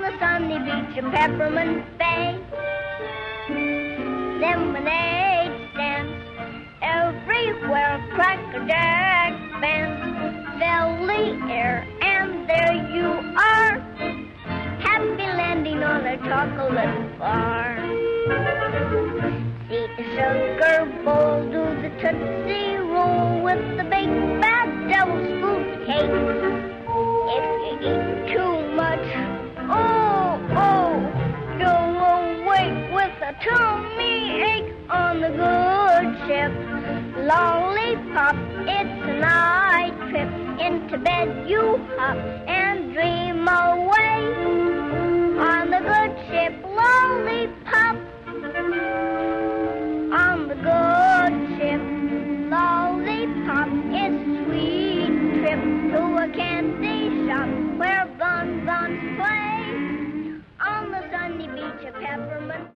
the sunny beach of Peppermint Bay. Lemonade stands everywhere, Cracker Jack bands fill the air, and there you are, happy landing on a chocolate bar. See the sugar bowl, do the Tootsie Roll with the baked bad devil's food cake. If you eat too much, you'll awake with a tummy ache on the good ship. Lollipop, it's a night trip. Into bed you hop.